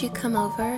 you come over?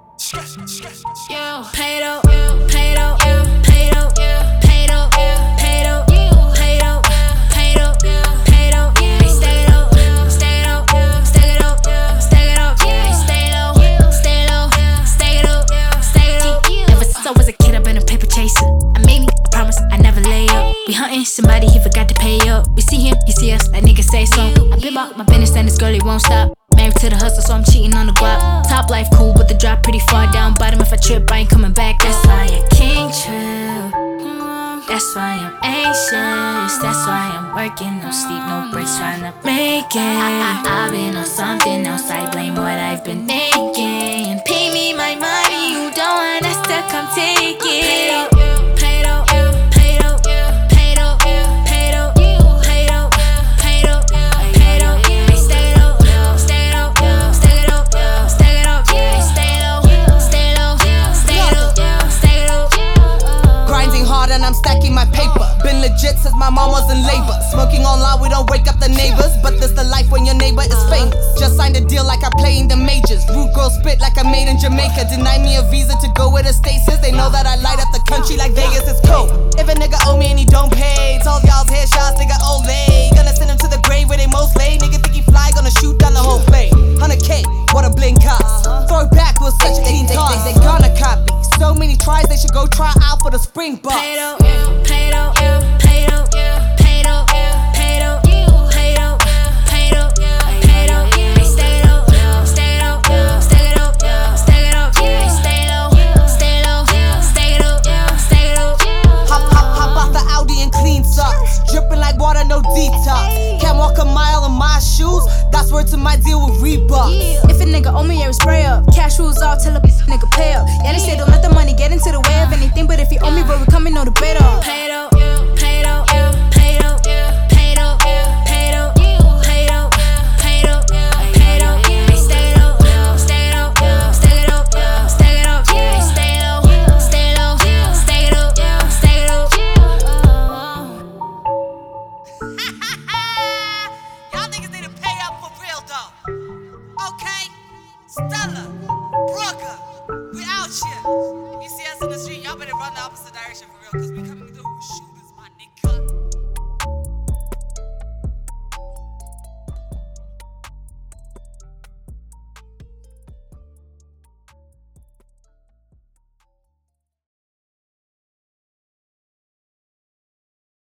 Yo, Play-Doh, Play-Doh, Play-Doh, Play-Doh, Play-Doh, Play-Doh, Play-Doh, Play-Doh, stay low, stay low, stay it up, stay it up, stay low, stay low, stay it up, stay it up. Ever since I was a kid, I've been a paper chaser. I made me a promise, I never lay up. We hunting somebody, he forgot to pay up. We see him, he see us, that nigga say so. I been about my business and this girl, he won't stop. Married to the hustle, so I'm cheating on the guap. Top life cool, but the drop pretty far down. Bottom, if I trip, I ain't coming back. That's why I can't trip. That's why I'm anxious. That's why I'm working, no sleep, no breaks, trying to make it. I've been on something else, I blame what I've been making. Pay me my money, you don't want us to come take it. Play-Doh, Play-Doh, Play-Doh, Play-Doh, Play-Doh, Play-Doh, Play-Doh, stay low, stay low, stay it up, stay it up, stay low, stay low, stay low, stay low. Grinding hard and I'm stacking my paper. Been legit since my mom was in labor. Smoking all loud, we don't wake up the neighbors. But this the life when your neighbor is famous. Just signed a deal like I play in the majors. Rude girl spit like I made in Jamaica. Deny me a visa to go where the states is. They know that I light up the country like Vegas is cold. If a nigga owe me and he don't pay, told y'all's headshots, nigga Olay. Gonna send him to the grave where they most lay. Nigga think he fly, gonna shoot down the whole play. 100K, what a bling cost. Throw it back with such a clean toss. They gonna copy. So many tries, they should go try out for the spring box. Play-Doh, Play-Doh, Play-Doh, Play-Doh, Play-Doh, Play-Doh, Play-Doh, Play-Doh, stay low, stay low, stay it up, stay it up, stay low, stay low, stay it up, stay it up. Hop off the Audi and clean socks. Dripping like water, no detox. Can't walk a mile in my shoes. That's word to my deal with Reebok. If a nigga owe me, yeah, we spray up. Cash rules off, tell a nigga pay up. Yeah, they say don't let the money get into the way of anything. But if you owe me, bro, we coming, no debate off. Play-Doh, Play-Doh, Play-Doh, Play-Doh, Play-Doh, Play-Doh, Play-Doh, Play-Doh, stay low, stay low, stay it up, stay it up, stay low, stay low, stay it up, stay it up. Y'all niggas need to pay up for real though. Okay? Stella, Brooker, we out here. You see us in the street, y'all better run the opposite direction for real, cause we coming through.